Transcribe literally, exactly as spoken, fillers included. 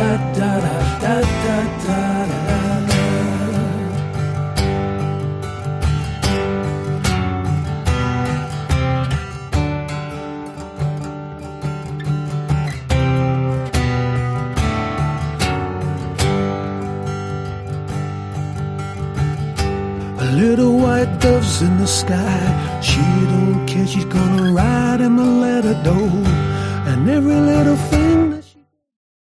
da da da da da da. Little white doves in the sky, she don't care, she's gonna ride him and let her go. And every little thing